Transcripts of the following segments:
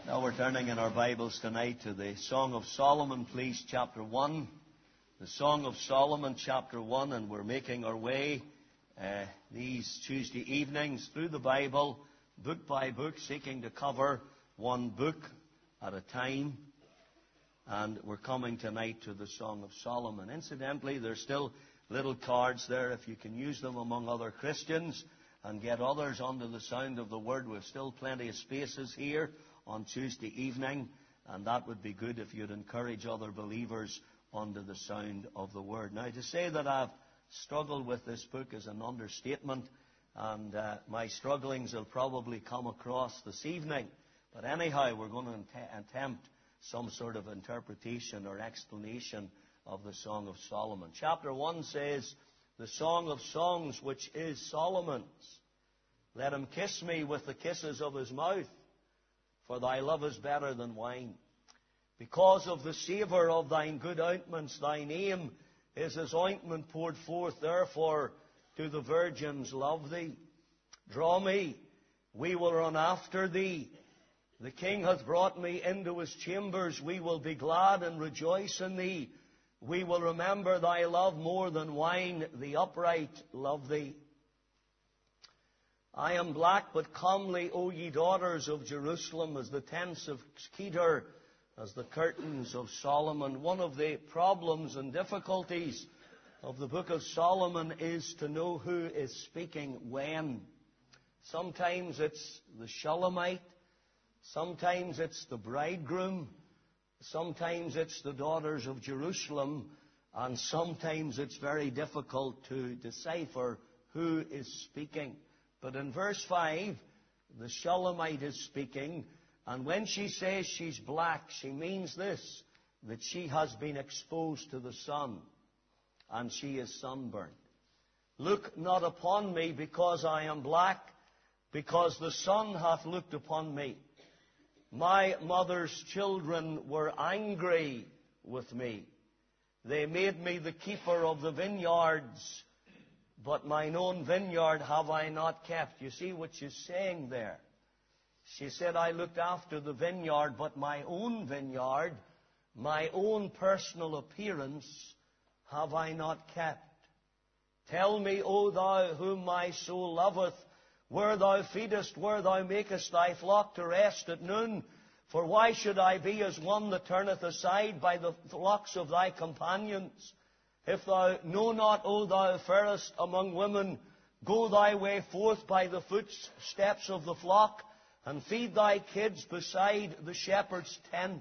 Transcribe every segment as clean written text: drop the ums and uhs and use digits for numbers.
Now we're turning in our Bibles tonight to the Song of Solomon, please, chapter 1. The Song of Solomon, chapter 1, and we're making our way these Tuesday evenings through the Bible, book by book, seeking to cover one book at a time. And we're coming tonight to the Song of Solomon. Incidentally, there's still little cards there if you can use them among other Christians and get others under the sound of the Word. We've still plenty of spaces here on Tuesday evening, and that would be good if you'd encourage other believers under the sound of the Word. Now, to say that I've struggled with this book is an understatement, and my strugglings will probably come across this evening. But anyhow, we're going to attempt some sort of interpretation or explanation of the Song of Solomon. Chapter 1 says, "The Song of Songs, which is Solomon's. Let him kiss me with the kisses of his mouth, for thy love is better than wine. Because of the savour of thine good ointments, thy name is as ointment poured forth. Therefore do the virgins love thee. Draw me, we will run after thee. The king hath brought me into his chambers. We will be glad and rejoice in thee. We will remember thy love more than wine. The upright love thee. I am black but comely, O ye daughters of Jerusalem, as the tents of Kedar, as the curtains of Solomon." One of the problems and difficulties of the book of Solomon is to know who is speaking when. Sometimes it's the Shulamite, sometimes it's the bridegroom, sometimes it's the daughters of Jerusalem, and sometimes it's very difficult to decipher who is speaking. But in verse 5, the Shulamite is speaking, and when she says she's black, she means this, that she has been exposed to the sun, and she is sunburned. "Look not upon me because I am black, because the sun hath looked upon me. My mother's children were angry with me. They made me the keeper of the vineyards, but mine own vineyard have I not kept." You see what she's saying there? She said, I looked after the vineyard, but my own vineyard, my own personal appearance, have I not kept. "Tell me, O thou whom my soul loveth, where thou feedest, where thou makest thy flock to rest at noon. For why should I be as one that turneth aside by the flocks of thy companions? If thou know not, O thou fairest among women, go thy way forth by the footsteps of the flock, and feed thy kids beside the shepherd's tent.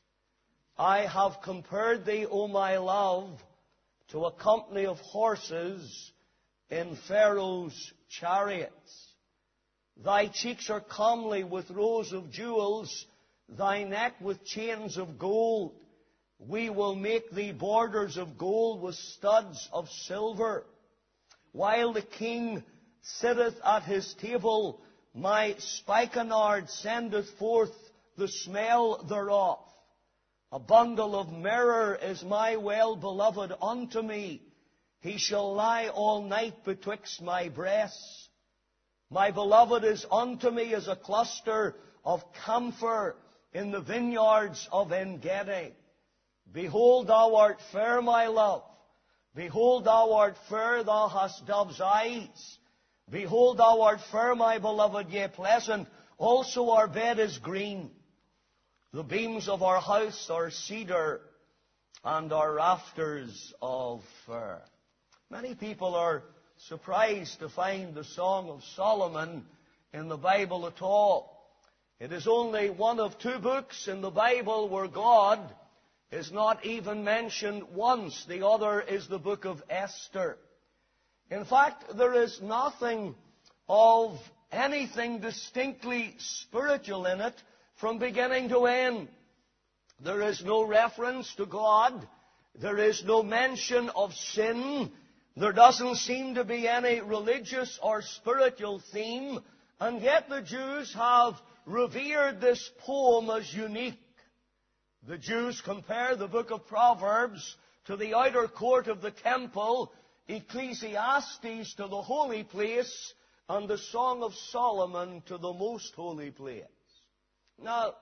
I have compared thee, O my love, to a company of horses in Pharaoh's chariots. Thy cheeks are comely with rows of jewels, thy neck with chains of gold. We will make thee borders of gold with studs of silver. While the king sitteth at his table, my spikenard sendeth forth the smell thereof. A bundle of myrrh is my well-beloved unto me. He shall lie all night betwixt my breasts. My beloved is unto me as a cluster of camphor in the vineyards of En-gedi. Behold, thou art fair, my love. Behold, thou art fair, thou hast dove's eyes. Behold, thou art fair, my beloved, yea, pleasant. Also our bed is green. The beams of our house are cedar, and our rafters of fir. Many people are surprised to find the Song of Solomon in the Bible at all. It is only one of two books in the Bible where God is not even mentioned once. The other is the book of Esther. In fact, there is nothing of anything distinctly spiritual in it from beginning to end. There is no reference to God. There is no mention of sin. There doesn't seem to be any religious or spiritual theme. And yet the Jews have revered this poem as unique. The Jews compare the book of Proverbs to the outer court of the temple, Ecclesiastes to the holy place, and the Song of Solomon to the most holy place. Now,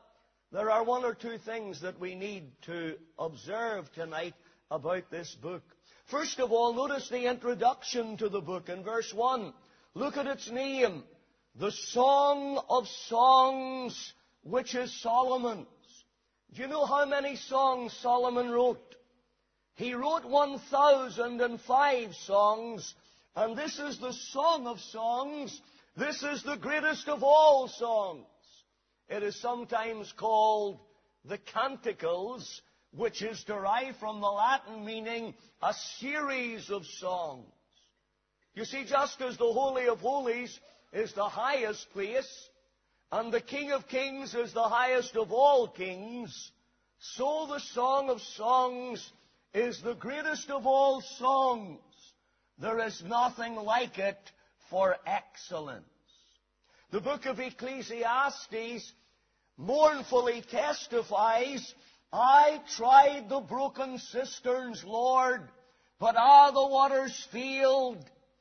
There are one or two things that we need to observe tonight about this book. First of all, notice the introduction to the book in verse 1. Look at its name, the Song of Songs, which is Solomon's. Do you know how many songs Solomon wrote? He wrote 1,005 songs, and this is the Song of Songs. This is the greatest of all songs. It is sometimes called the Canticles, which is derived from the Latin meaning a series of songs. You see, just as the Holy of Holies is the highest place, and the King of Kings is the highest of all kings, so the Song of Songs is the greatest of all songs. There is nothing like it for excellence. The book of Ecclesiastes mournfully testifies, I tried the broken cisterns, Lord, but the waters failed.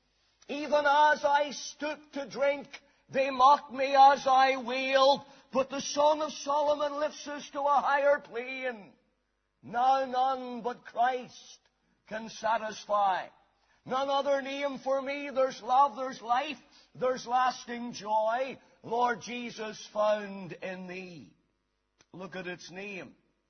Even as I stooped to drink, they mocked me as I wailed. But the Song of Solomon lifts us to a higher plane. Now none but Christ can satisfy. None other name for me. There's love, there's life, there's lasting joy. Lord Jesus, found in thee. Look at its name.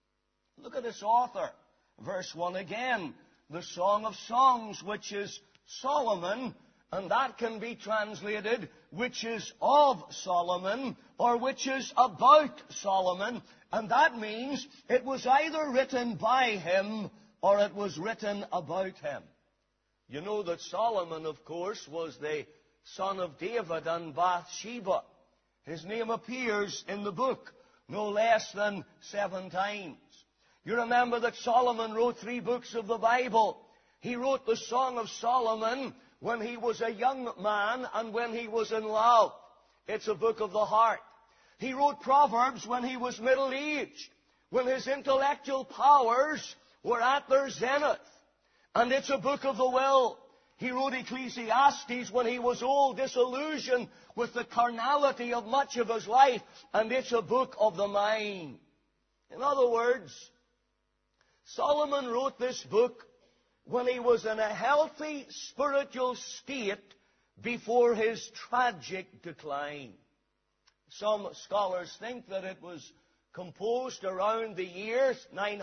Look at its author. Verse 1 again. The Song of Songs, which is Solomon, and that can be translated, which is of Solomon, or which is about Solomon. And that means it was either written by him, or it was written about him. You know that Solomon, of course, was the son of David and Bathsheba. His name appears in the book no less than 7 times. You remember that Solomon wrote 3 books of the Bible. He wrote the Song of Solomon when he was a young man and when he was in love. It's a book of the heart. He wrote Proverbs when he was middle-aged, when his intellectual powers were at their zenith. And it's a book of the will. He wrote Ecclesiastes when he was old, disillusioned with the carnality of much of his life, and it's a book of the mind. In other words, Solomon wrote this book when he was in a healthy spiritual state before his tragic decline. Some scholars think that it was composed around the year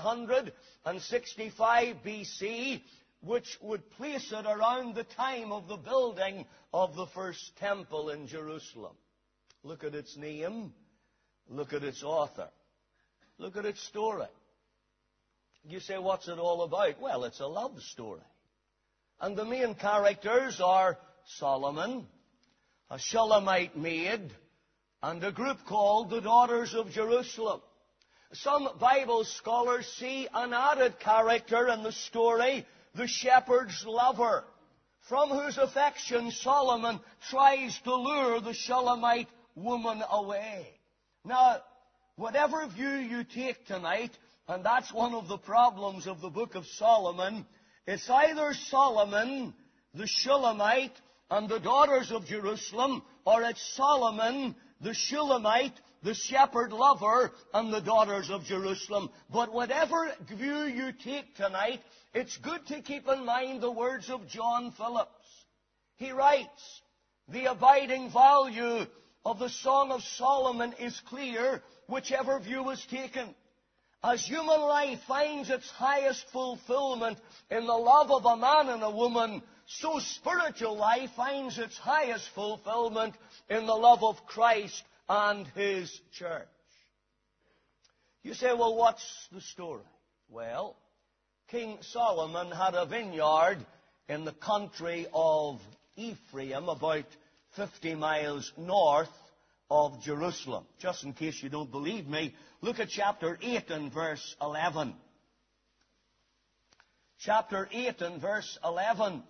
965 BC, which would place it around the time of the building of the first temple in Jerusalem. Look at its name. Look at its author. Look at its story. You say, what's it all about? Well, it's a love story. And the main characters are Solomon, a Shulamite maid, and a group called the Daughters of Jerusalem. Some Bible scholars see an added character in the story, the shepherd's lover, from whose affection Solomon tries to lure the Shulamite woman away. Now, whatever view you take tonight, and that's one of the problems of the book of Solomon, it's either Solomon, the Shulamite, and the Daughters of Jerusalem, or it's Solomon, the Shulamite, the shepherd lover, and the Daughters of Jerusalem. But whatever view you take tonight, it's good to keep in mind the words of John Phillips. He writes, the abiding value of the Song of Solomon is clear, whichever view is taken. As human life finds its highest fulfillment in the love of a man and a woman, so spiritual life finds its highest fulfillment in the love of Christ and His church. You say, well, what's the story? Well, King Solomon had a vineyard in the country of Ephraim, about 50 miles north of Jerusalem. Just in case you don't believe me, look at chapter 8 and verse 11. Chapter 8 and verse 11.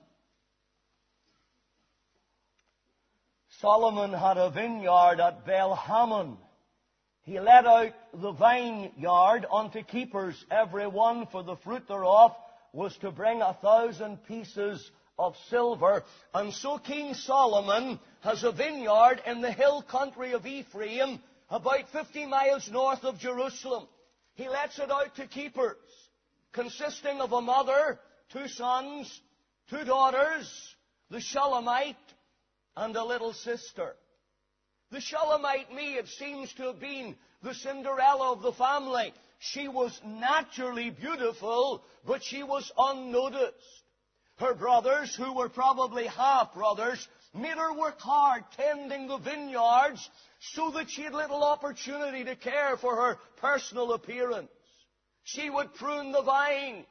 Solomon had a vineyard at Bel-Hammon. He let out the vineyard unto keepers, every one for the fruit thereof was to bring 1,000 pieces of silver. And so King Solomon has a vineyard in the hill country of Ephraim, about 50 miles north of Jerusalem. He lets it out to keepers, consisting of a mother, 2 sons, 2 daughters, the Shulamite, and a little sister. The Shulamite maid seems to have been the Cinderella of the family. She was naturally beautiful, but she was unnoticed. Her brothers, who were probably half-brothers, made her work hard tending the vineyards so that she had little opportunity to care for her personal appearance. She would prune the vines,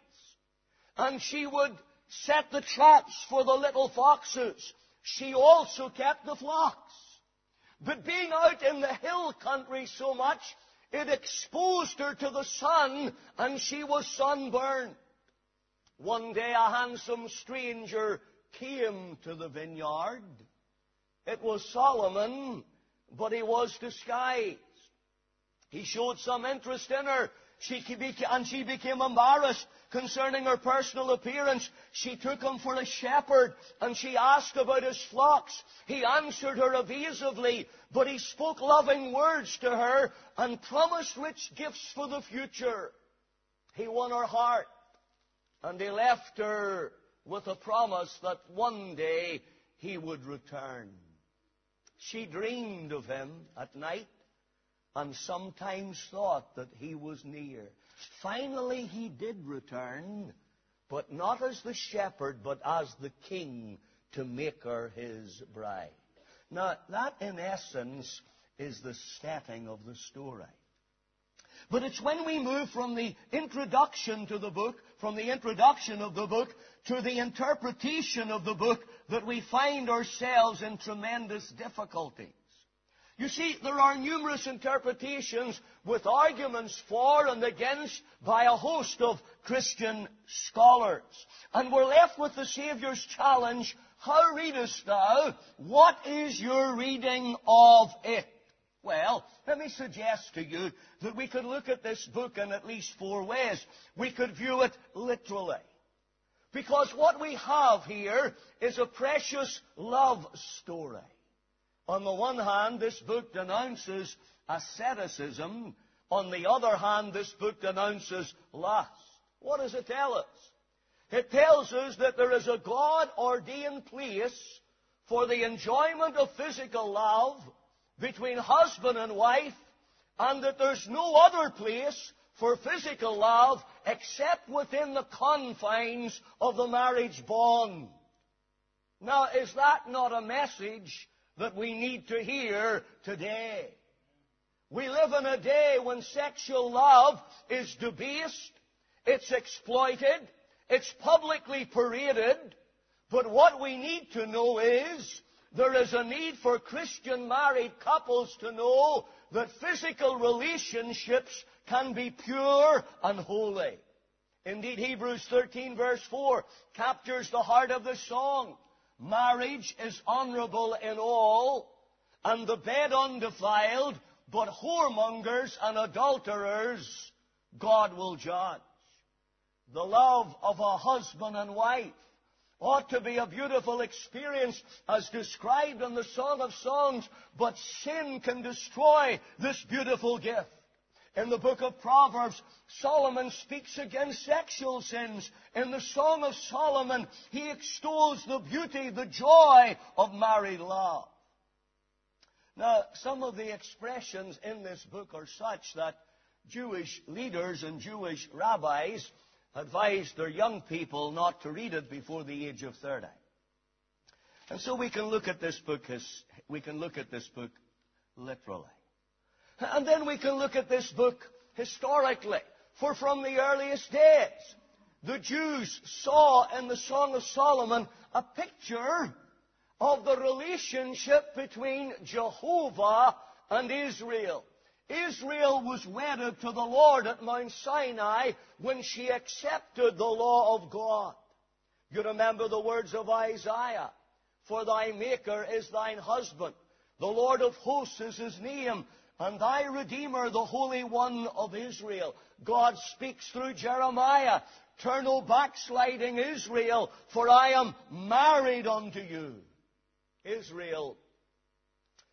and she would set the traps for the little foxes. She also kept the flocks. But being out in the hill country so much, it exposed her to the sun, and she was sunburned. One day a handsome stranger came to the vineyard. It was Solomon, but he was disguised. He showed some interest in her, and she became embarrassed concerning her personal appearance. She took him for a shepherd, and she asked about his flocks. He answered her evasively, but he spoke loving words to her and promised rich gifts for the future. He won her heart, and he left her with a promise that one day he would return. She dreamed of him at night and sometimes thought that he was near. Finally, he did return, but not as the shepherd, but as the king, to make her his bride. Now, that in essence is the setting of the story. But it's when we move from the introduction to the book, from the introduction of the book to the interpretation of the book, that we find ourselves in tremendous difficulties. You see, there are numerous interpretations with arguments for and against by a host of Christian scholars. And we're left with the Saviour's challenge, how readest thou? What is your reading of it? Well, let me suggest to you that we could look at this book in at least 4 ways. We could view it literally. Because what we have here is a precious love story. On the one hand, this book denounces asceticism. On the other hand, this book denounces lust. What does it tell us? It tells us that there is a God-ordained place for the enjoyment of physical love between husband and wife, and that there's no other place for physical love except within the confines of the marriage bond. Now, is that not a message that we need to hear today? We live in a day when sexual love is debased, it's exploited, it's publicly paraded, but what we need to know is there is a need for Christian married couples to know that physical relationships can be pure and holy. Indeed, Hebrews 13 verse 4 captures the heart of the song. Marriage is honorable in all, and the bed undefiled, but whoremongers and adulterers God will judge. The love of a husband and wife ought to be a beautiful experience as described in the Song of Songs, but sin can destroy this beautiful gift. In the book of Proverbs, Solomon speaks against sexual sins. In the Song of Solomon, he extols the beauty, the joy of married love. Now, some of the expressions in this book are such that Jewish leaders and Jewish rabbis advised their young people not to read it before the age of 30. And so we can look at this book literally. And then we can look at this book historically. For from the earliest days, the Jews saw in the Song of Solomon a picture of the relationship between Jehovah and Israel. Israel was wedded to the Lord at Mount Sinai when she accepted the law of God. You remember the words of Isaiah, "For thy Maker is thine husband, the Lord of hosts is his name, and thy Redeemer, the Holy One of Israel." God speaks through Jeremiah, "Turn, O backsliding Israel, for I am married unto you." Israel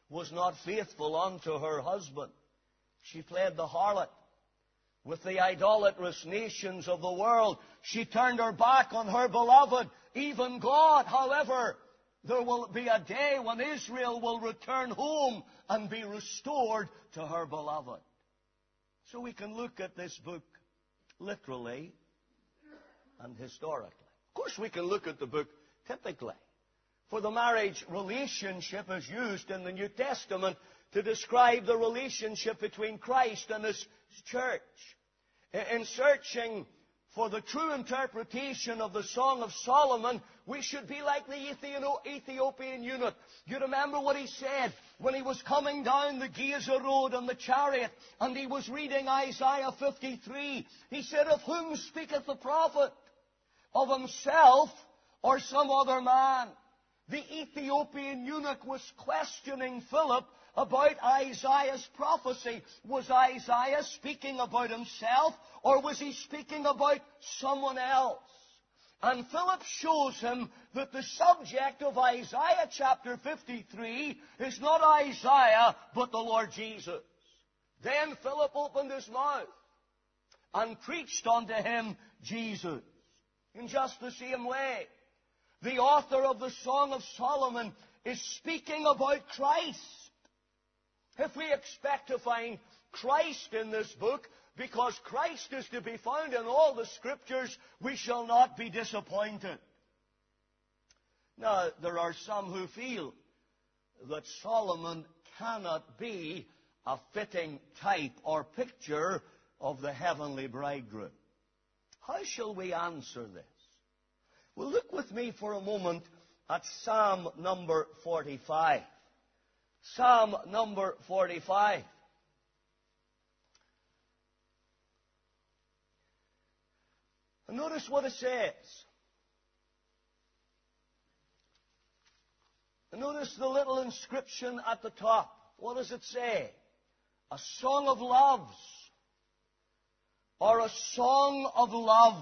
was not faithful unto her husband. She played the harlot with the idolatrous nations of the world. She turned her back on her beloved, even God. However, there will be a day when Israel will return home and be restored to her beloved. So we can look at this book literally and historically. Of course, we can look at the book typically. For the marriage relationship is used in the New Testament to describe the relationship between Christ and His church. In searching for the true interpretation of the Song of Solomon, we should be like the Ethiopian eunuch. You remember what he said when he was coming down the Gaza road on the chariot and he was reading Isaiah 53. He said, "Of whom speaketh the prophet? Of himself or some other man?" The Ethiopian eunuch was questioning Philip about Isaiah's prophecy. Was Isaiah speaking about himself, or was he speaking about someone else? And Philip shows him that the subject of Isaiah chapter 53 is not Isaiah, but the Lord Jesus. Then Philip opened his mouth and preached unto him Jesus. In just the same way, the author of the Song of Solomon is speaking about Christ. If we expect to find Christ in this book, because Christ is to be found in all the Scriptures, we shall not be disappointed. Now, there are some who feel that Solomon cannot be a fitting type or picture of the heavenly bridegroom. How shall we answer this? Well, look with me for a moment at Psalm number 45. Psalm number 45. And notice what it says. And notice the little inscription at the top. What does it say? A song of loves, or a song of love.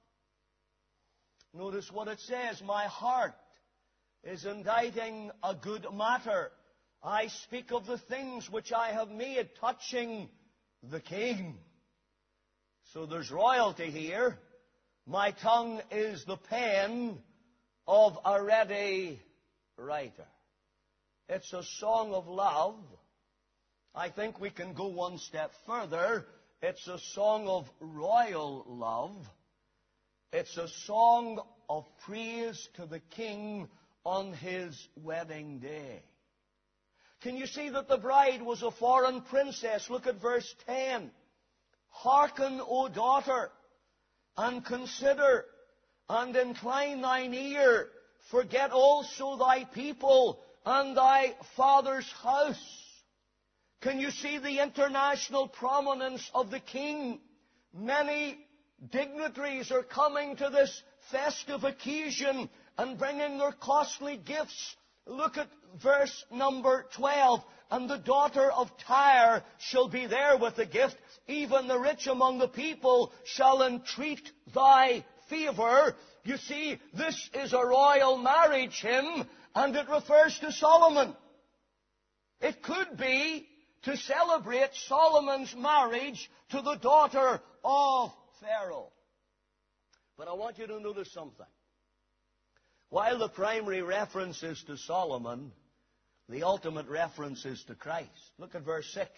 Notice what it says. My heart is inditing a good matter. I speak of the things which I have made touching the King. So there's royalty here. My tongue is the pen of a ready writer. It's a song of love. I think we can go one step further. It's a song of royal love. It's a song of praise to the King on His wedding day. Can you see that the bride was a foreign princess? Look at verse 10. Hearken, O daughter, and consider, and incline thine ear. Forget also thy people and thy father's house. Can you see the international prominence of the King? Many dignitaries are coming to this festive occasion and bringing their costly gifts. Look at verse number 12. And the daughter of Tyre shall be there with a gift. Even the rich among the people shall entreat thy favor. You see, this is a royal marriage hymn, and it refers to Solomon. It could be to celebrate Solomon's marriage to the daughter of Pharaoh. But I want you to notice something. While the primary reference is to Solomon, the ultimate reference is to Christ. Look at verse 6.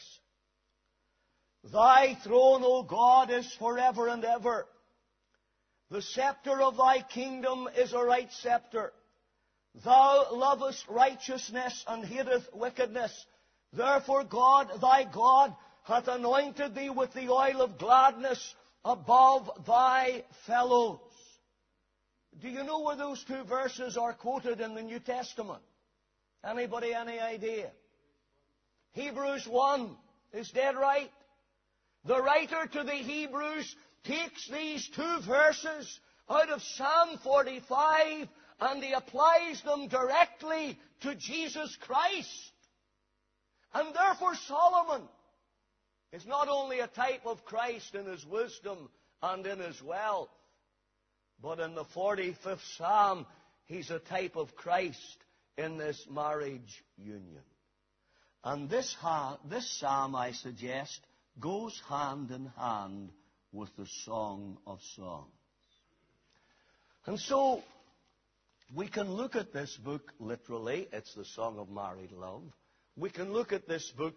Thy throne, O God, is forever and ever. The scepter of thy kingdom is a right scepter. Thou lovest righteousness and hateth wickedness. Therefore God, thy God, hath anointed thee with the oil of gladness above thy fellows. Do you know where those two verses are quoted in the New Testament? Anybody, any idea? Hebrews 1 is dead right. The writer to the Hebrews takes these two verses out of Psalm 45 and he applies them directly to Jesus Christ. And therefore Solomon is not only a type of Christ in his wisdom and in his wealth, but in the 45th Psalm, he's a type of Christ in this marriage union. And this psalm, I suggest, goes hand in hand with the Song of Songs. And so, we can look at this book literally. It's the Song of Married Love. We can look at this book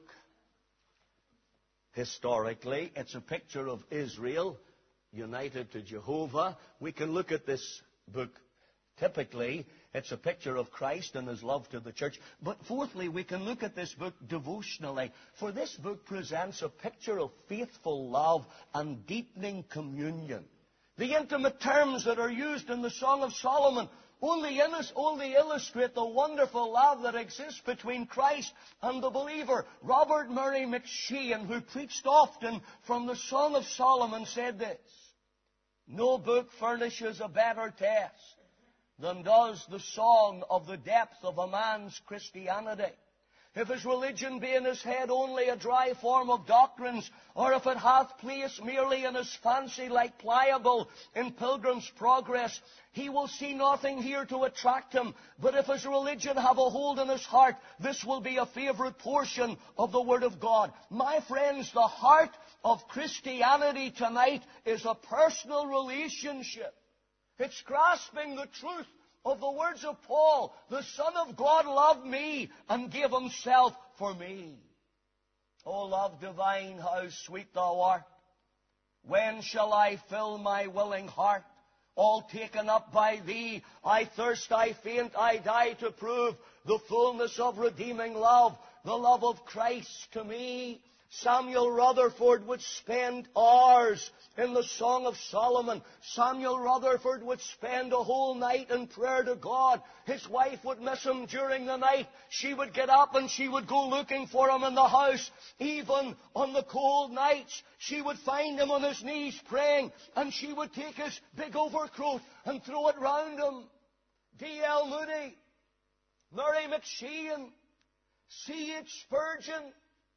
historically. It's a picture of Israel united to Jehovah. We can look at this book typically. It's a picture of Christ and His love to the church. But fourthly, we can look at this book devotionally. For this book presents a picture of faithful love and deepening communion. The intimate terms that are used in the Song of Solomon only illustrate the wonderful love that exists between Christ and the believer. Robert Murray McShane, who preached often from the Song of Solomon, said this: "No book furnishes a better test than does the song of the depth of a man's Christianity. If his religion be in his head only a dry form of doctrines, or if it hath place merely in his fancy like pliable in Pilgrim's Progress, he will see nothing here to attract him. But if his religion have a hold in his heart, this will be a favorite portion of the Word of God." My friends, the heart of Christianity tonight is a personal relationship. It's grasping the truth of the words of Paul: "The Son of God loved me and gave Himself for me." O love divine, how sweet Thou art! When shall I fill my willing heart? All taken up by Thee, I thirst, I faint, I die to prove the fullness of redeeming love, the love of Christ to me. Samuel Rutherford would spend hours in the Song of Solomon. Samuel Rutherford would spend a whole night in prayer to God. His wife would miss him during the night. She would get up and she would go looking for him in the house. Even on the cold nights, she would find him on his knees praying, and she would take his big overcoat and throw it round him. D.L. Moody, Murray McShane, C.H. Spurgeon,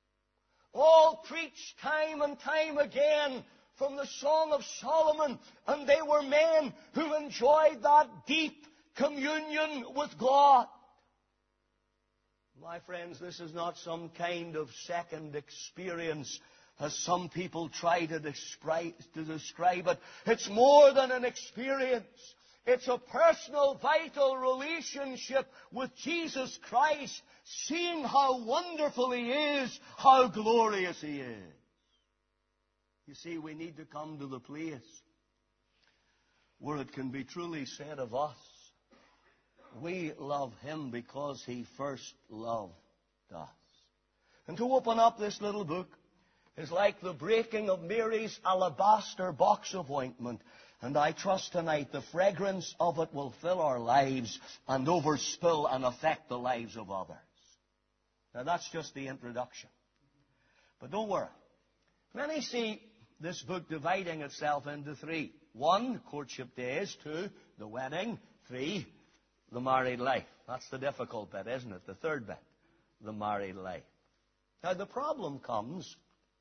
all preached time and time again from the Song of Solomon, and they were men who enjoyed that deep communion with God. My friends, this is not some kind of second experience, as some people try to describe it. It's more than an experience. It's a personal, vital relationship with Jesus Christ, seeing how wonderful He is, how glorious He is. You see, we need to come to the place where it can be truly said of us, we love Him because He first loved us. And to open up this little book is like the breaking of Mary's alabaster box of ointment. And I trust tonight the fragrance of it will fill our lives and overspill and affect the lives of others. Now that's just the introduction. But don't worry. Many see this book dividing itself into three. 1, courtship days. 2, the wedding. 3, the married life. That's the difficult bit, isn't it? The third bit, the married life. Now the problem comes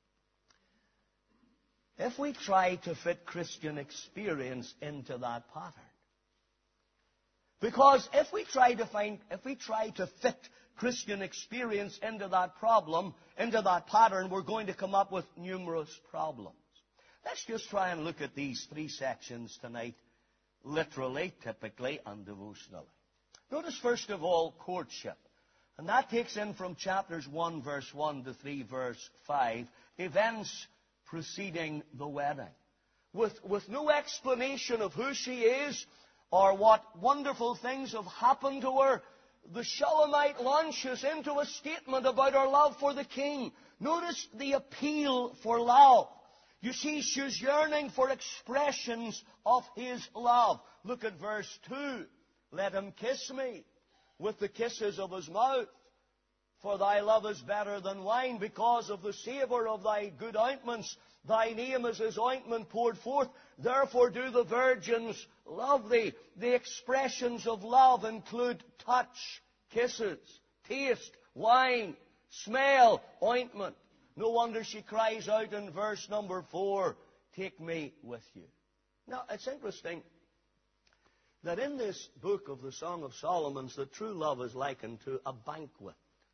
if we try to fit Christian experience into that pattern. Because if we try to fit Christian experience into that problem, into that pattern, we're going to come up with numerous problems. Let's just try and look at these three sections tonight, literally, typically, and devotionally. Notice first of all courtship. And that takes in from chapters 1 verse 1 to 3 verse 5, events preceding the wedding. With no explanation of who she is or what wonderful things have happened to her, the Shulamite launches into a statement about her love for the king. Notice the appeal for love. You see, she's yearning for expressions of his love. Look at verse 2. Let him kiss me with the kisses of his mouth. For thy love is better than wine, because of the savour of thy good ointments. Thy name is as ointment poured forth. Therefore do the virgins love thee. The expressions of love include touch, kisses, taste, wine, smell, ointment. No wonder she cries out in verse number 4, take me with you. Now, it's interesting that in this book of the Song of Solomon, the true love is likened to a banquet.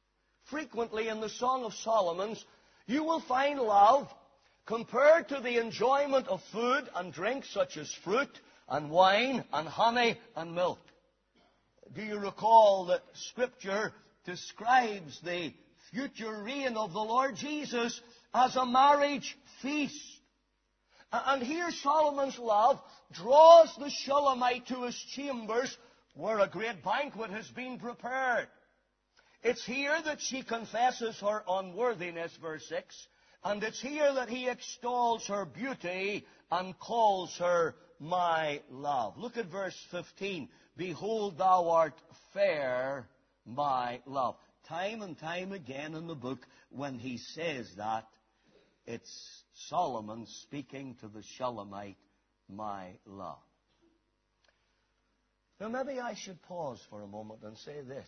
frequently in the Song of Solomon, you will find love compared to the enjoyment of food and drink such as fruit and wine and honey and milk. Do you recall that Scripture describes the future reign of the Lord Jesus as a marriage feast? And here Solomon's love draws the Shulamite to his chambers where a great banquet has been prepared. It's here that she confesses her unworthiness, verse 6, and it's here that he extols her beauty and calls her my love. Look at verse 15. Behold, thou art fair, my love. Time and time again in the book, when he says that, it's Solomon speaking to the Shulamite, my love. Now, maybe I should pause for a moment and say this.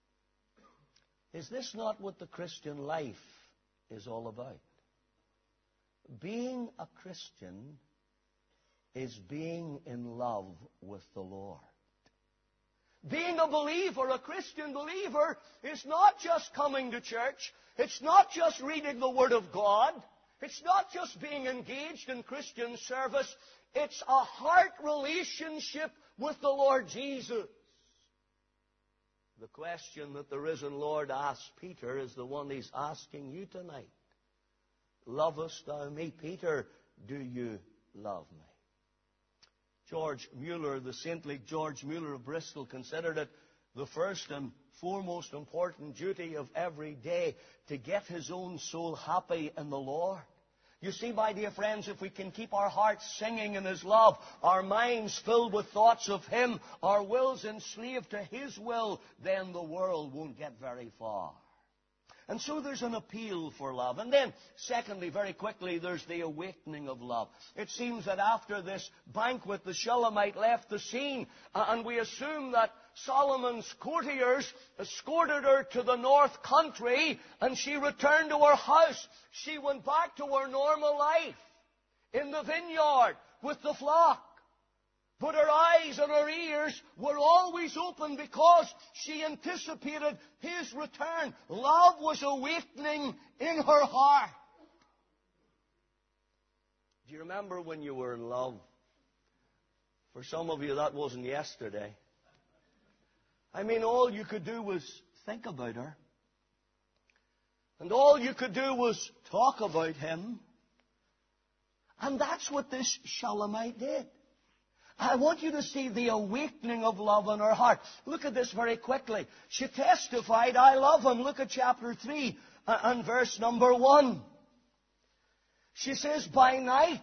Is this not what the Christian life is all about? Being a Christian is being in love with the Lord. Being a believer, a Christian believer, is not just coming to church. It's not just reading the Word of God. It's not just being engaged in Christian service. It's a heart relationship with the Lord Jesus. The question that the risen Lord asked Peter is the one he's asking you tonight. Lovest thou me? Peter, do you love me? George Mueller, the saintly George Mueller of Bristol, considered it the first and foremost important duty of every day to get his own soul happy in the Lord. You see, my dear friends, if we can keep our hearts singing in His love, our minds filled with thoughts of Him, our wills enslaved to His will, then the world won't get very far. And so there's an appeal for love. And then, secondly, very quickly, there's the awakening of love. It seems that after this banquet, the Shulamite left the scene, and we assume that Solomon's courtiers escorted her to the north country, and she returned to her house. She went back to her normal life in the vineyard with the flock. But her eyes and her ears were always open because she anticipated His return. Love was awakening in her heart. Do you remember when you were in love? For some of you, that wasn't yesterday. I mean, all you could do was think about her. And all you could do was talk about him. And that's what this Shulamite did. I want you to see the awakening of love in her heart. Look at this very quickly. She testified, I love him. Look at chapter 3 and verse number 1. She says, by night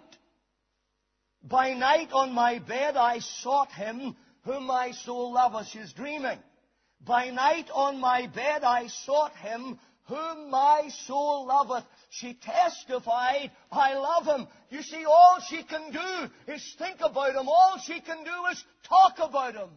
on my bed I sought him whom my soul loveth. She's dreaming. By night on my bed I sought him whom my soul loveth. She testified, I love him. You see, all she can do is think about him. All she can do is talk about him.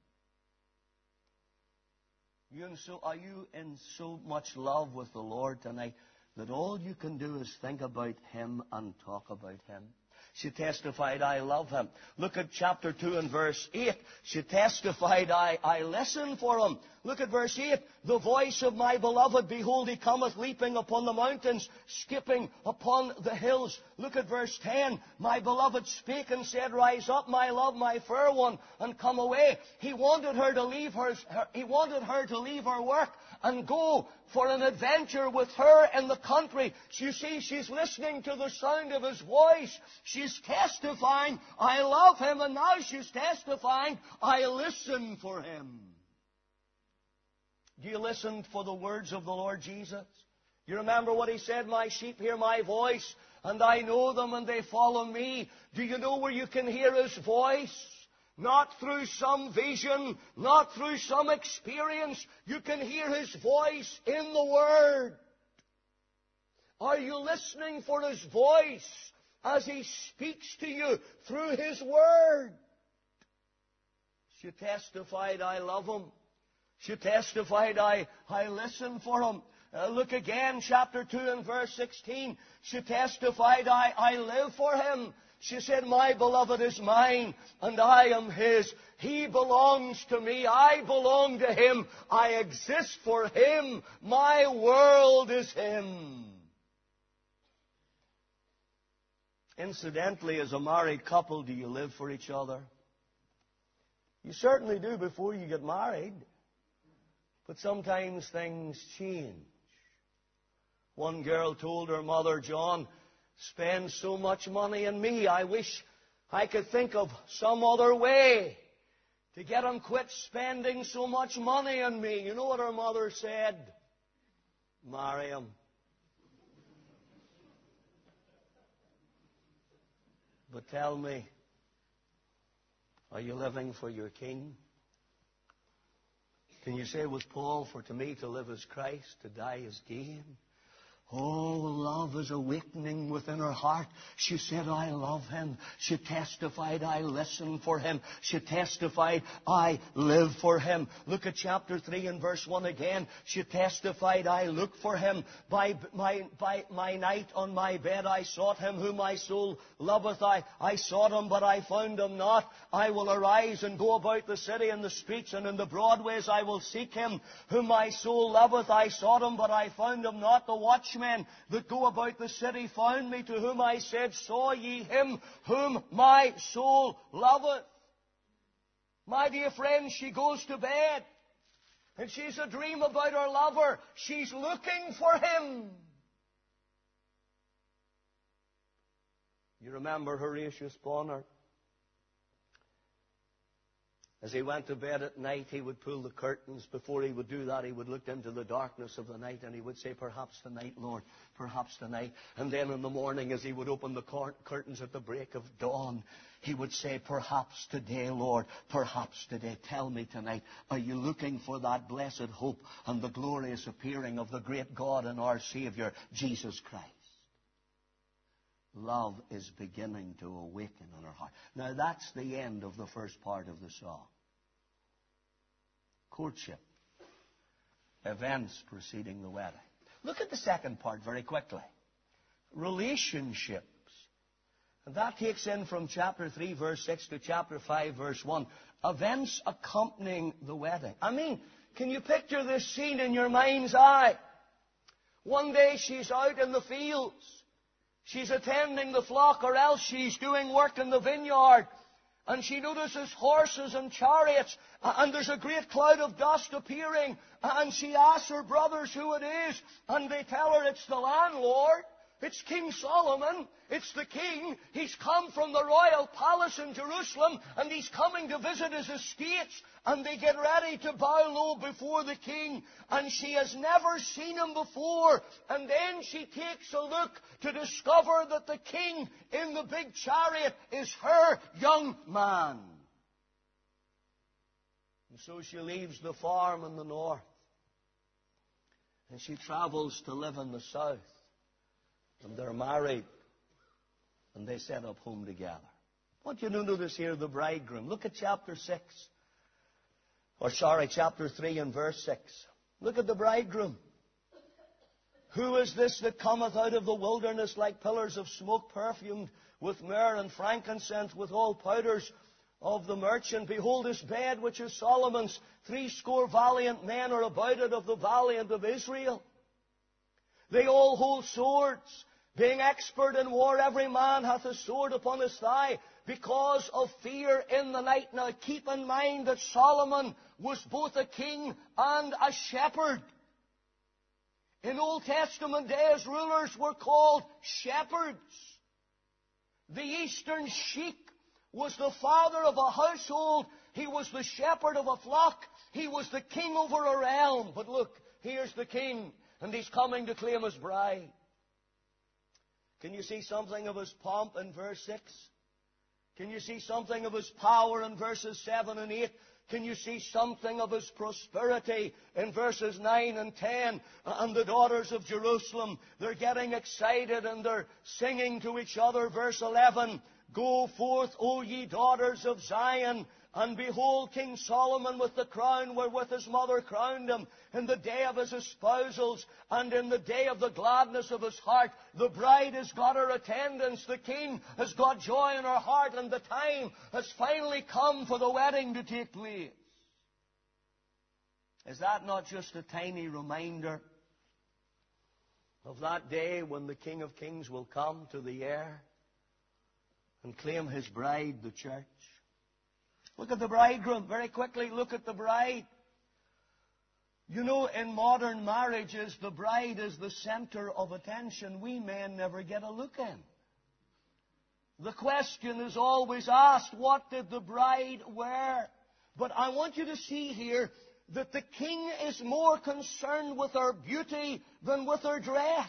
Are you in so much love with the Lord tonight that all you can do is think about him and talk about him? She testified, I love him. Look at chapter 2 and verse 8. She testified, I listen for him. Look at verse 8. The voice of my beloved, behold, he cometh leaping upon the mountains, skipping upon the hills. Look at verse 10. My beloved spake and said, rise up, my love, my fair one, and come away. He wanted her to leave her work and go for an adventure with her in the country. You see, she's listening to the sound of his voice. She's testifying, I love him, and now she's testifying, I listen for him. Do you listen for the words of the Lord Jesus? You remember what he said, my sheep hear my voice, and I know them, and they follow me. Do you know where you can hear his voice? Not through some vision, not through some experience. You can hear his voice in the Word. Are you listening for his voice as he speaks to you through his Word? She testified, I love him. She testified, I listen for him. Look again, chapter 2 and verse 16. She testified, I live for him. She said, my beloved is mine, and I am his. He belongs to me. I belong to him. I exist for him. My world is him. Incidentally, as a married couple, do you live for each other? You certainly do before you get married. But sometimes things change. One girl told her mother, John, spend so much money on me. I wish I could think of some other way to get him quit spending so much money on me. You know what her mother said? Marry him. But tell me, are you living for your King? Can you say with Paul, for to me to live is Christ, to die is gain? Oh, love is awakening within her heart. She said, I love him. She testified, I listen for him. She testified, I live for him. Look at chapter 3 and verse 1 again. She testified, I look for him. By my night on my bed I sought him, whom my soul loveth. I sought him, but I found him not. I will arise and go about the city and the streets and in the broad ways I will seek him, whom my soul loveth. I sought him, but I found him not. The watchmen that go about the city found me, to whom I said, saw ye him whom my soul loveth? My dear friends, she goes to bed and she's a dream about her lover. She's looking for him. You remember Horatius Bonar? As he went to bed at night, he would pull the curtains. Before he would do that, he would look into the darkness of the night and he would say, perhaps tonight, Lord, perhaps tonight. And then in the morning, as he would open the curtains at the break of dawn, he would say, perhaps today, Lord, perhaps today. Tell me tonight, are you looking for that blessed hope and the glorious appearing of the great God and our Savior, Jesus Christ? Love is beginning to awaken in her heart. Now, that's the end of the first part of the song. Courtship. Events preceding the wedding. Look at the second part very quickly. Relationships. And that takes in from chapter 3, verse 6 to chapter 5, verse 1. Events accompanying the wedding. I mean, can you picture this scene in your mind's eye? One day she's out in the fields. She's attending the flock, or else she's doing work in the vineyard. And she notices horses and chariots, and there's a great cloud of dust appearing. And she asks her brothers who it is, and they tell her it's the landlord. It's King Solomon. It's the king. He's come from the royal palace in Jerusalem, and he's coming to visit his estates. And they get ready to bow low before the king. And she has never seen him before. And then she takes a look to discover that the king in the big chariot is her young man. And so she leaves the farm in the north. And she travels to live in the south. And they're married. And they set up home together. I want you to notice here the bridegroom. Look at chapter 3 and verse 6. Look at the bridegroom. Who is this that cometh out of the wilderness like pillars of smoke, perfumed with myrrh and frankincense, with all powders of the merchant? Behold, his bed, which is Solomon's. 80 valiant men are about it, of the valiant of Israel. They all hold swords. Being expert in war, every man hath a sword upon his thigh, because of fear in the night. Now keep in mind that Solomon was both a king and a shepherd. In Old Testament days, rulers were called shepherds. The eastern sheik was the father of a household. He was the shepherd of a flock. He was the king over a realm. But look, here's the king, and he's coming to claim his bride. Can you see something of his pomp in verse 6? Can you see something of his power in verses 7 and 8? Can you see something of his prosperity in verses 9 and 10? And the daughters of Jerusalem, they're getting excited and they're singing to each other. Verse 11, Go forth, O ye daughters of Zion, and behold, King Solomon with the crown wherewith his mother crowned him, in the day of his espousals, and in the day of the gladness of his heart. The bride has got her attendants, the king has got joy in her heart, and the time has finally come for the wedding to take place. Is that not just a tiny reminder of that day when the King of Kings will come to the air and claim his bride, the church? Look at the bridegroom. Very quickly, look at the bride. You know, in modern marriages, the bride is the center of attention. We men never get a look in. The question is always asked, what did the bride wear? But I want you to see here that the king is more concerned with her beauty than with her dress.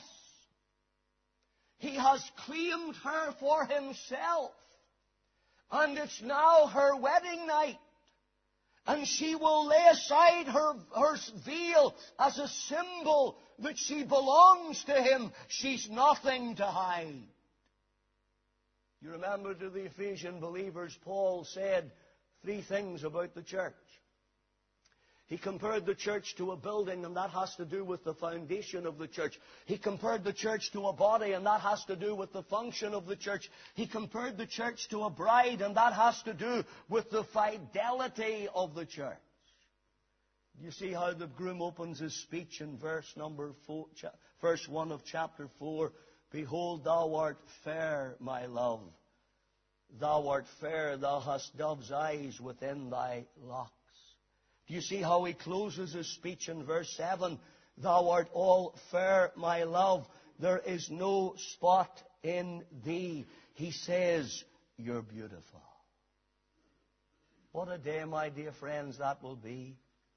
He has claimed her for himself. And it's now her wedding night. And she will lay aside her veil as a symbol that she belongs to him. She's nothing to hide. You remember, to the Ephesian believers, Paul said 3 things about the church. He compared the church to a building, and that has to do with the foundation of the church. He compared the church to a body, and that has to do with the function of the church. He compared the church to a bride, and that has to do with the fidelity of the church. You see how the groom opens his speech in verse 1 of chapter 4. Behold, thou art fair, my love. Thou art fair, thou hast dove's eyes within thy locks. Do you see how he closes his speech in verse 7? Thou art all fair, my love. There is no spot in thee. He says, you're beautiful. What a day, my dear friends, that will be,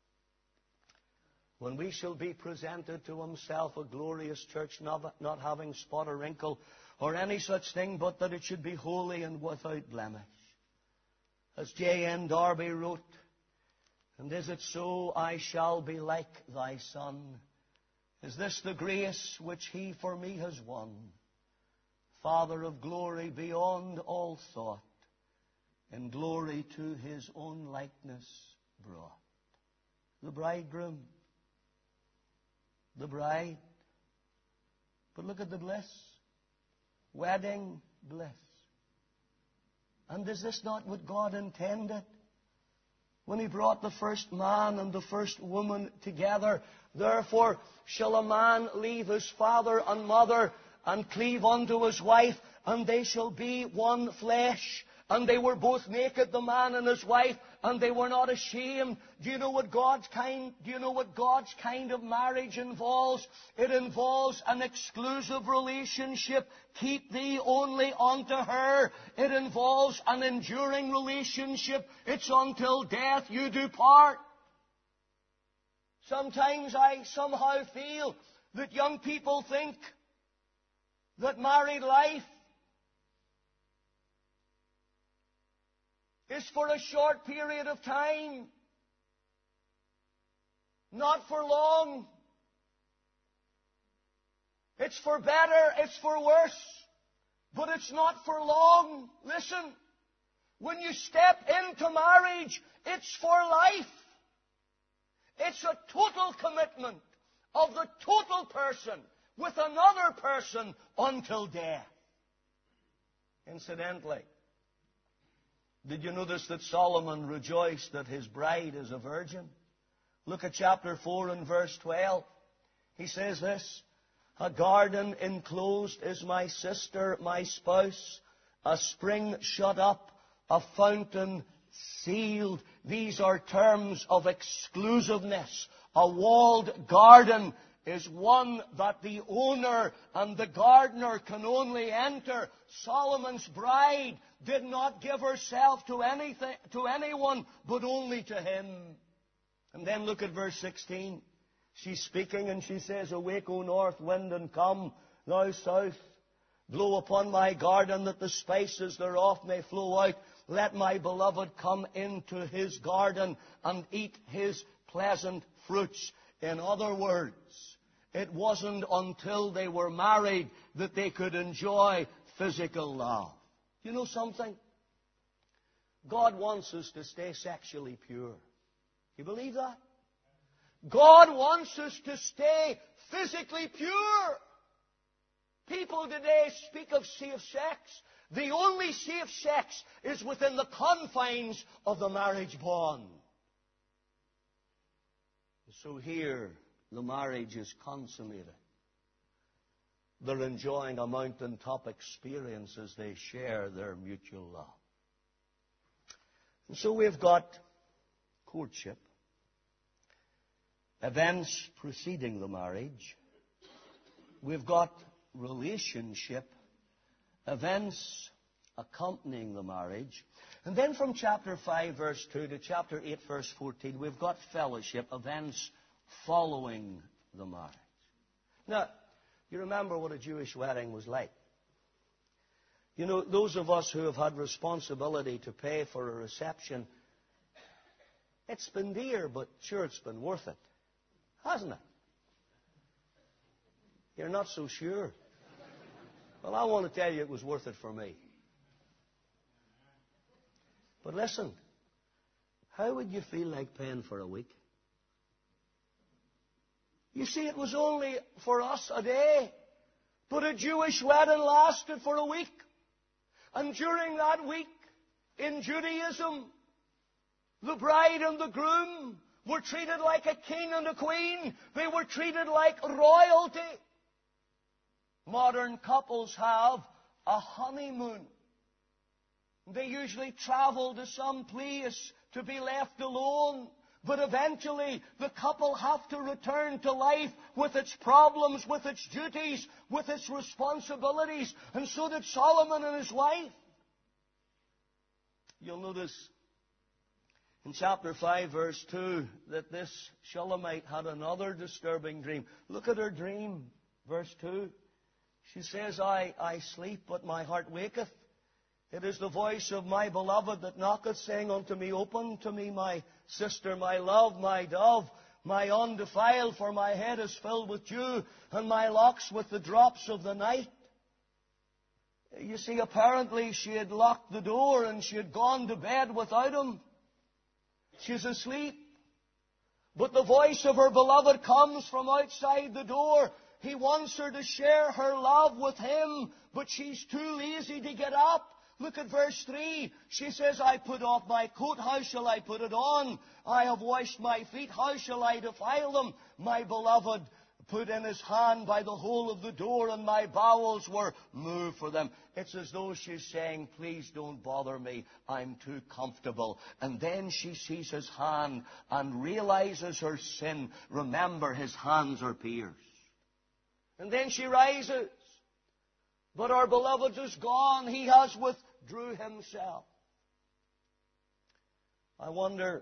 when we shall be presented to himself, a glorious church, not having spot or wrinkle or any such thing, but that it should be holy and without blemish. As J.N. Darby wrote, and is it so I shall be like thy Son? Is this the grace which he for me has won? Father of glory beyond all thought, in glory to his own likeness brought. The bridegroom, the bride. But look at the bliss. Wedding bliss. And is this not what God intended when he brought the first man and the first woman together? Therefore shall a man leave his father and mother and cleave unto his wife, and they shall be one flesh. And they were both naked, the man and his wife, and they were not ashamed. Do you know what God's kind of marriage involves? It involves an exclusive relationship. Keep thee only unto her. It involves an enduring relationship. It's until death you do part. Sometimes I somehow feel that young people think that married life is for a short period of time, not for long. It's for better, it's for worse, but it's not for long. Listen, when you step into marriage, it's for life. It's a total commitment of the total person with another person until death. Incidentally, did you notice that Solomon rejoiced that his bride is a virgin? Look at chapter 4 and verse 12. He says this, a garden enclosed is my sister, my spouse, a spring shut up, a fountain sealed. These are terms of exclusiveness. A walled garden is one that the owner and the gardener can only enter. Solomon's bride did not give herself to anyone, but only to him. And then look at verse 16. She's speaking and she says, awake, O north wind, and come, thou south. Blow upon my garden, that the spices thereof may flow out. Let my beloved come into his garden and eat his pleasant fruits. In other words, it wasn't until they were married that they could enjoy physical love. You know something? God wants us to stay sexually pure. You believe that? God wants us to stay physically pure. People today speak of safe sex. The only safe sex is within the confines of the marriage bond. So here, the marriage is consummated. They're enjoying a mountaintop experience as they share their mutual love. And so we've got courtship, events preceding the marriage. We've got relationship, events accompanying the marriage. And then from chapter 5, verse 2 to chapter 8, verse 14, we've got fellowship, events following the marriage. Now, you remember what a Jewish wedding was like. You know, those of us who have had responsibility to pay for a reception, it's been dear, but sure, it's been worth it. Hasn't it? You're not so sure. Well, I want to tell you it was worth it for me. But listen, how would you feel like paying for a week? You see, it was only for us a day. But a Jewish wedding lasted for a week. And during that week, in Judaism, the bride and the groom were treated like a king and a queen. They were treated like royalty. Modern couples have a honeymoon. They usually travel to some place to be left alone. But eventually, the couple have to return to life with its problems, with its duties, with its responsibilities. And so did Solomon and his wife. You'll notice in chapter 5, verse 2, that this Shulamite had another disturbing dream. Look at her dream, verse 2. She says, I sleep, but my heart waketh. It is the voice of my beloved that knocketh, saying unto me, Open to me, my sister, my love, my dove, my undefiled, for my head is filled with dew, and my locks with the drops of the night. You see, apparently she had locked the door and she had gone to bed without him. She's asleep. But the voice of her beloved comes from outside the door. He wants her to share her love with him, but she's too lazy to get up. Look at verse 3. She says, I put off my coat, how shall I put it on? I have washed my feet, how shall I defile them? My beloved put in his hand by the hole of the door, and my bowels were moved for them. It's as though she's saying, please don't bother me, I'm too comfortable. And then she sees his hand and realizes her sin. Remember, his hands are pierced. And then she rises. But our beloved is gone. He has withdrew himself. I wonder,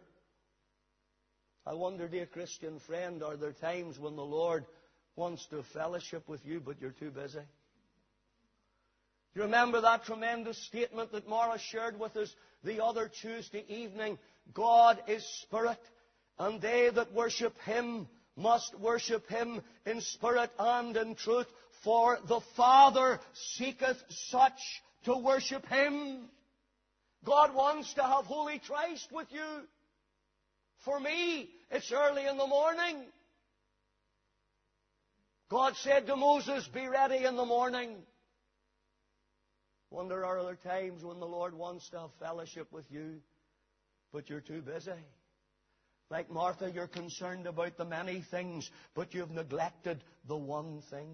dear Christian friend, are there times when the Lord wants to fellowship with you, but you're too busy? You remember that tremendous statement that Morris shared with us the other Tuesday evening? God is spirit, and they that worship him must worship him in spirit and in truth. For the Father seeketh such to worship him. God wants to have Holy Christ with you. For me, it's early in the morning. God said to Moses, be ready in the morning. Wonder, are there times when the Lord wants to have fellowship with you, but you're too busy? Like Martha, you're concerned about the many things, but you've neglected the one thing.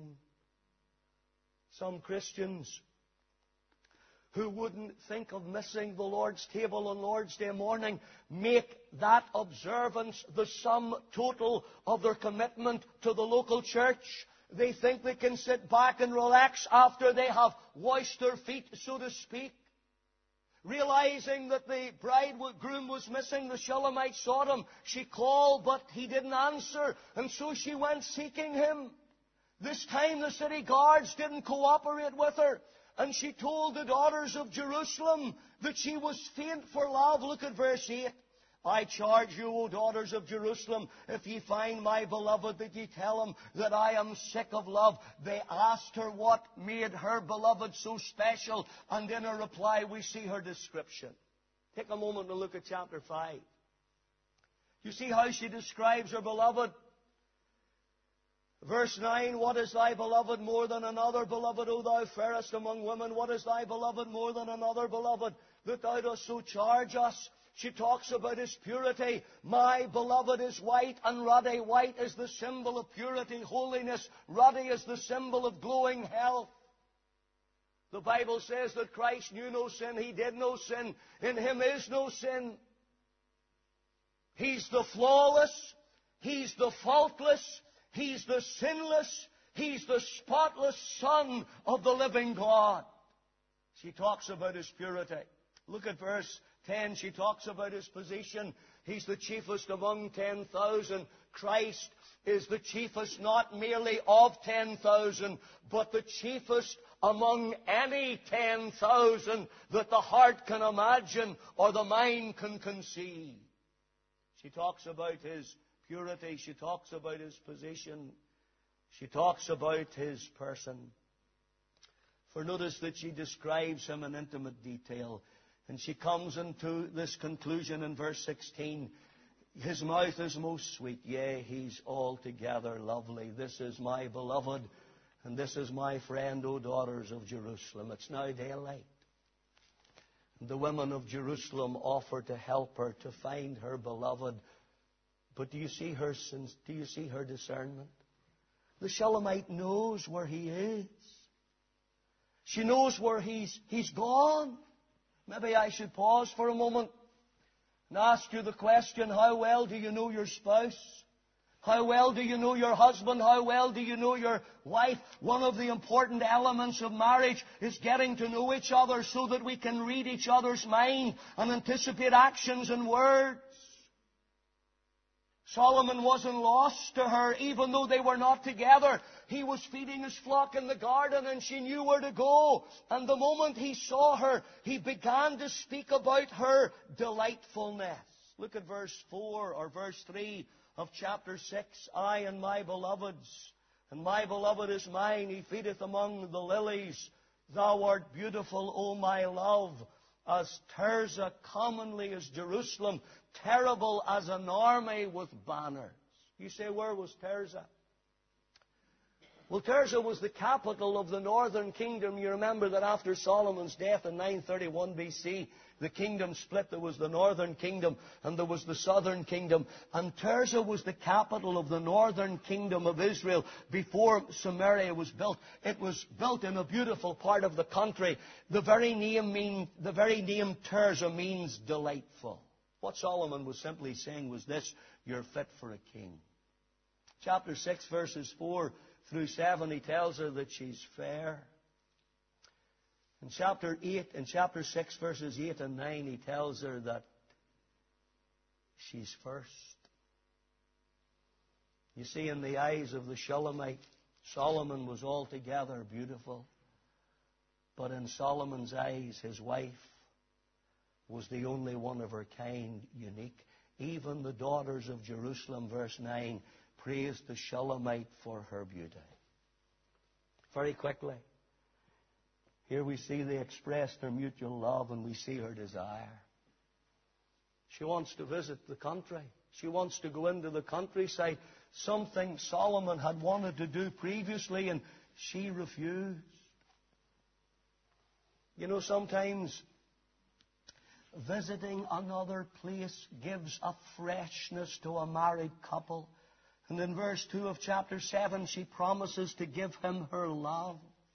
Some Christians who wouldn't think of missing the Lord's table on Lord's Day morning make that observance the sum total of their commitment to the local church. They think they can sit back and relax after they have washed their feet, so to speak. Realizing that the bridegroom was missing, the Shulamite sought him. She called, but he didn't answer, and so she went seeking him. This time the city guards didn't cooperate with her, and she told the daughters of Jerusalem that she was faint for love. Look at verse 8. I charge you, O daughters of Jerusalem, if ye find my beloved, that ye tell him that I am sick of love. They asked her what made her beloved so special, and in her reply we see her description. Take a moment to look at chapter 5. You see how she describes her beloved? Verse 9, what is thy beloved more than another, beloved, O thou fairest among women? What is thy beloved more than another, beloved, that thou dost so charge us? She talks about his purity. My beloved is white and ruddy. White is the symbol of purity, holiness. Ruddy is the symbol of glowing health. The Bible says that Christ knew no sin. He did no sin. In Him is no sin. He's the flawless. He's the faultless. He's the sinless. He's the spotless Son of the living God. She talks about His purity. Look at verse 10. She talks about His position. He's the chiefest among 10,000. Christ is the chiefest not merely of 10,000, but the chiefest among any 10,000 that the heart can imagine or the mind can conceive. She talks about His purity. She talks about His position. She talks about His person. For notice that she describes Him in intimate detail. And she comes into this conclusion in verse 16. His mouth is most sweet. Yea, He's altogether lovely. This is my beloved, and this is my friend, O daughters of Jerusalem. It's now daylight. The women of Jerusalem offer to help her to find her beloved. But do you see her discernment? The Shulamite knows where he is. She knows where he's gone. Maybe I should pause for a moment and ask you the question, how well do you know your spouse? How well do you know your husband? How well do you know your wife? One of the important elements of marriage is getting to know each other so that we can read each other's mind and anticipate actions and words. Solomon wasn't lost to her, even though they were not together. He was feeding his flock in the garden, and she knew where to go. And the moment he saw her, he began to speak about her delightfulness. Look at verse 4 or verse 3 of chapter 6. I and my beloveds, and my beloved is mine. He feedeth among the lilies. Thou art beautiful, O my love. As Tirzah, commonly as Jerusalem, terrible as an army with banners. You say, where was Tirzah? Well, Tirzah was the capital of the northern kingdom. You remember that after Solomon's death in 931 BC, the kingdom split. There was the northern kingdom and there was the southern kingdom. And Tirzah was the capital of the northern kingdom of Israel before Samaria was built. It was built in a beautiful part of the country. The very name Tirzah means delightful. What Solomon was simply saying was this: you're fit for a king. Chapter 6, verses 4 through 7, he tells her that she's fair. In chapter 6, verses 8 and 9, he tells her that she's first. You see, in the eyes of the Shulamite, Solomon was altogether beautiful. But in Solomon's eyes, his wife was the only one of her kind, unique. Even the daughters of Jerusalem, verse 9, praised the Shulamite for her beauty. Very quickly, here we see they expressed their mutual love, and we see her desire. She wants to visit the country. She wants to go into the countryside, something Solomon had wanted to do previously, and she refused. You know, sometimes visiting another place gives a freshness to a married couple. And in verse 2 of chapter 7, she promises to give him her love.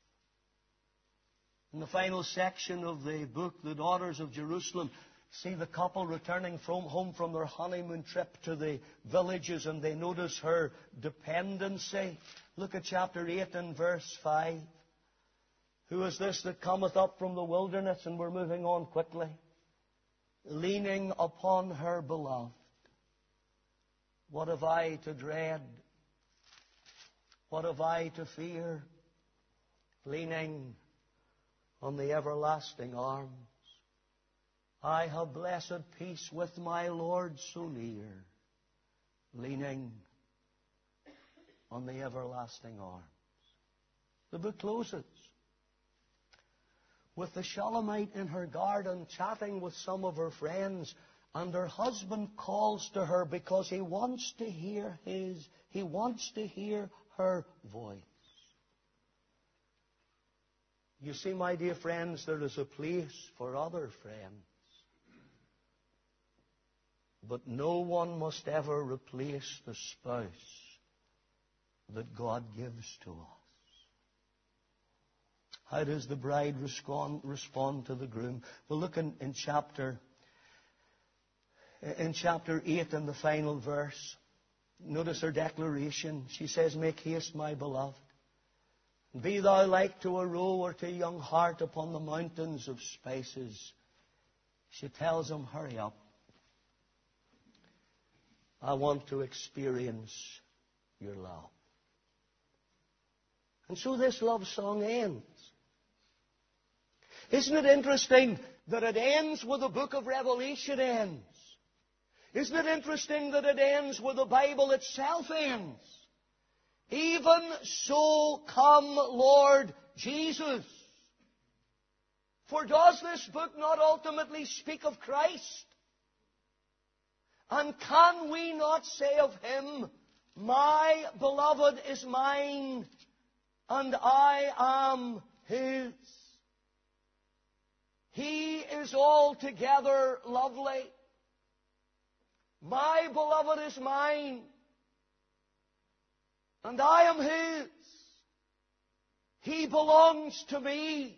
In the final section of the book, the daughters of Jerusalem see the couple returning home from their honeymoon trip to the villages, and they notice her dependency. Look at chapter 8 and verse 5. Who is this that cometh up from the wilderness? And we're moving on quickly. Leaning upon her beloved. What have I to dread? What have I to fear? Leaning on the everlasting arms I have blessed peace with my Lord so near, leaning on the everlasting arms. The book closes with the Shulamite in her garden chatting with some of her friends, and her husband calls to her because he wants to hear her voice. You see, my dear friends, there is a place for other friends. But no one must ever replace the spouse that God gives to us. How does the bride respond to the groom? Well, look in chapter 8 in the final verse. Notice her declaration. She says, "Make haste, my beloved. Be thou like to a roe or to a young hart upon the mountains of spices." She tells him, "Hurry up. I want to experience your love." And so this love song ends. Isn't it interesting that it ends where the book of Revelation ends? Isn't it interesting that it ends where the Bible itself ends? Even so come, Lord Jesus. For does this book not ultimately speak of Christ? And can we not say of Him, "My beloved is mine, and I am His"? He is altogether lovely. My beloved is mine, and I am His. He belongs to me.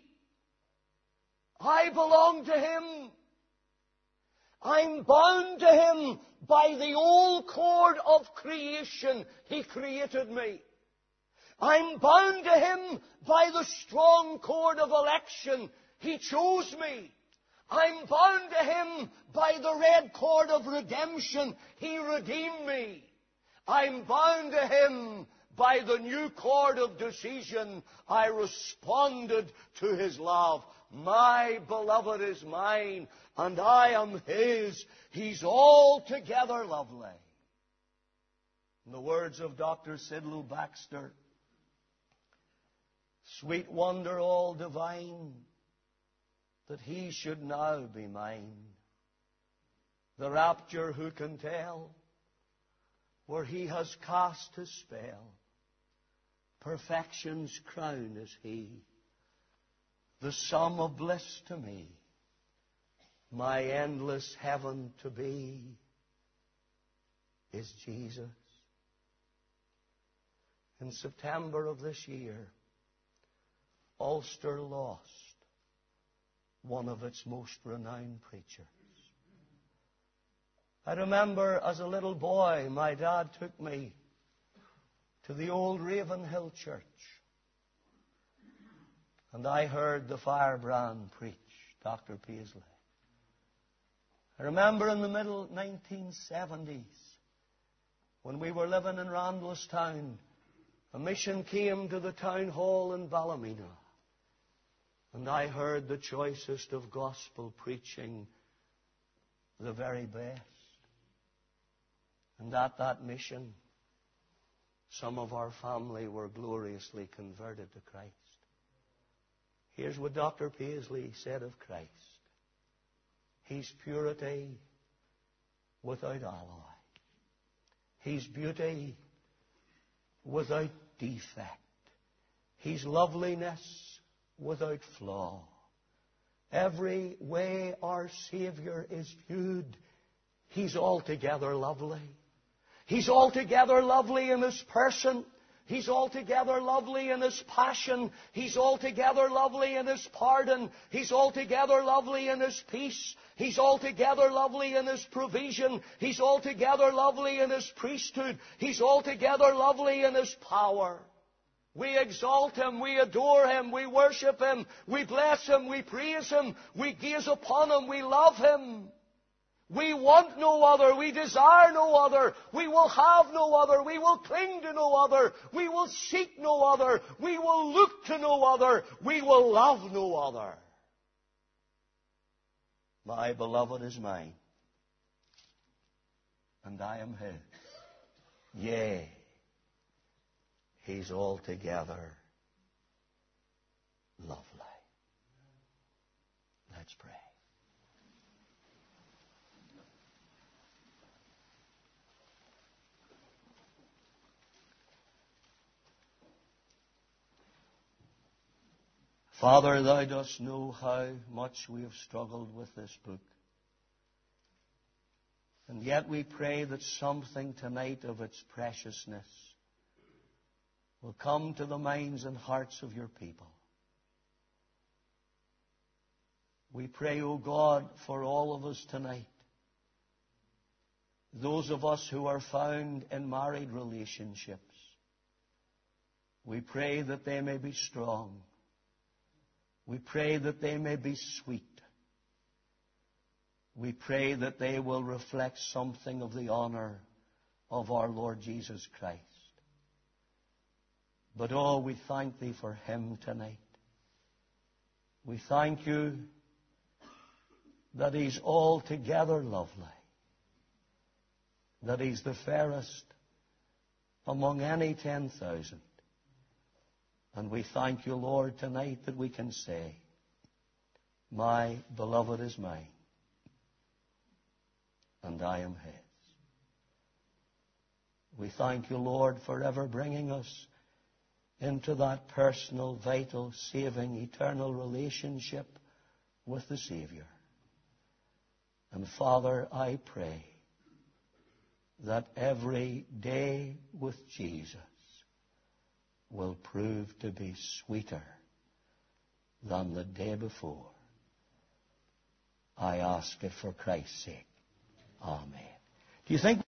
I belong to Him. I'm bound to Him by the old cord of creation. He created me. I'm bound to Him by the strong cord of election. He chose me. I'm bound to Him by the red cord of redemption. He redeemed me. I'm bound to Him by the new cord of decision. I responded to His love. My beloved is mine, and I am His. He's altogether lovely. In the words of Dr. Sidlow Baxter, "Sweet wonder all divine, that He should now be mine. The rapture who can tell, where He has cast His spell. Perfection's crown is He, the sum of bliss to me, my endless heaven to be is Jesus." In September of this year, Ulster lost one of its most renowned preachers. I remember as a little boy, my dad took me to the old Ravenhill Church, and I heard the firebrand preach, Dr. Paisley. I remember in the middle 1970s, when we were living in Randlestown, a mission came to the town hall in Ballymena. And I heard the choicest of gospel preaching, the very best. And at that mission, some of our family were gloriously converted to Christ. Here's what Dr. Paisley said of Christ. He's purity without alloy. He's beauty without defect. He's loveliness without flaw. Every way our Savior is viewed, He's altogether lovely. He's altogether lovely in His person. He's altogether lovely in His passion. He's altogether lovely in His pardon. He's altogether lovely in His peace. He's altogether lovely in His provision. He's altogether lovely in His priesthood. He's altogether lovely in His power. We exalt Him, we adore Him, we worship Him, we bless Him, we praise Him, we gaze upon Him, we love Him. We want no other, we desire no other, we will have no other, we will cling to no other, we will seek no other, we will look to no other, we will love no other. My beloved is mine, and I am his. Yea, he's altogether lovely. Let's pray. Father, thou dost know how much we have struggled with this book. And yet we pray that something tonight of its preciousness will come to the minds and hearts of your people. We pray, O God, for all of us tonight. Those of us who are found in married relationships. We pray that they may be strong. We pray that they may be sweet. We pray that they will reflect something of the honor of our Lord Jesus Christ. But oh, we thank Thee for Him tonight. We thank You that He's altogether lovely, that He's the fairest among any 10,000. And we thank You, Lord, tonight that we can say, my beloved is mine, and I am his. We thank You, Lord, for ever bringing us into that personal, vital, saving, eternal relationship with the Savior. And Father, I pray that every day with Jesus will prove to be sweeter than the day before. I ask it for Christ's sake. Amen. Do you think